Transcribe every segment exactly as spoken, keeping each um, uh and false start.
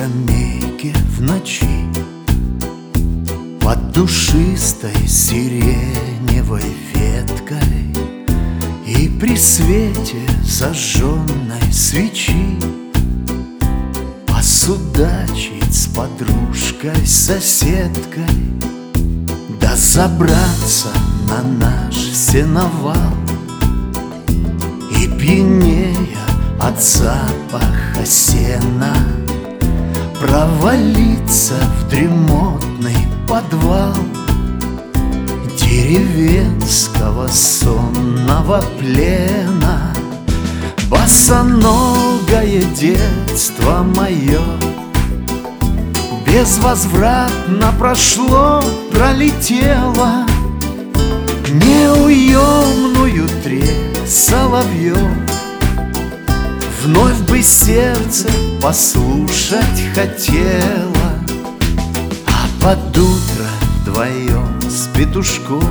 скамейке в ночи под душистой сиреневой веткой и при свете зажженной свечи посудачить с подружкой, соседкой, да забраться на наш сеновал и пьянея от запаха сена провалиться в дремотный подвал деревенского сонного плена. Босоногое детство мое безвозвратно прошло, пролетело неуемную трель соловьев. Вновь бы сердце послушать хотело, а под утро вдвоем с петушком,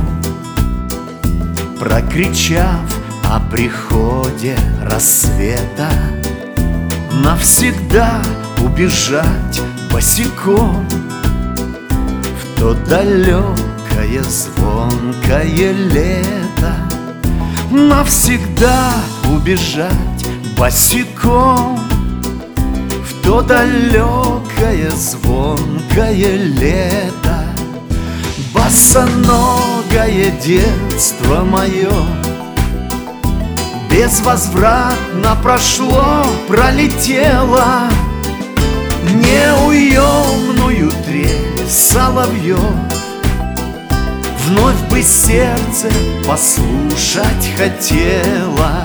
прокричав о приходе рассвета, навсегда убежать босиком в то далекое звонкое лето, навсегда убежать босиком в то далекое звонкое лето. Босоногое детство мое безвозвратно прошло, пролетело неуемную трель соловьев. Вновь бы сердце послушать хотело.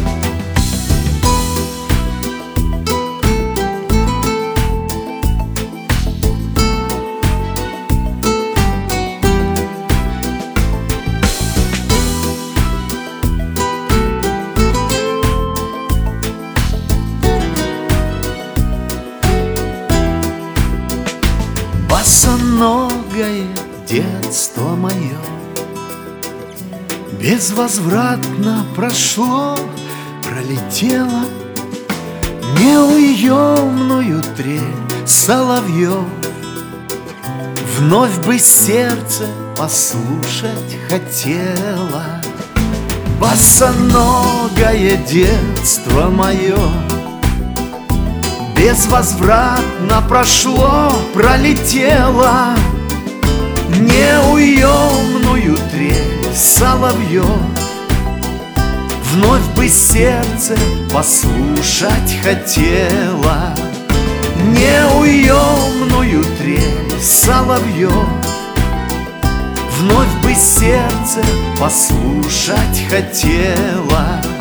Босоногое детство мое безвозвратно прошло, пролетело неуемную трель соловьев. Вновь бы сердце послушать хотело. Босоногое детство мое безвозвратно прошло, пролетело неуемную трель соловьев. Вновь бы сердце послушать хотело неуемную трель соловьев. Вновь бы сердце послушать хотело.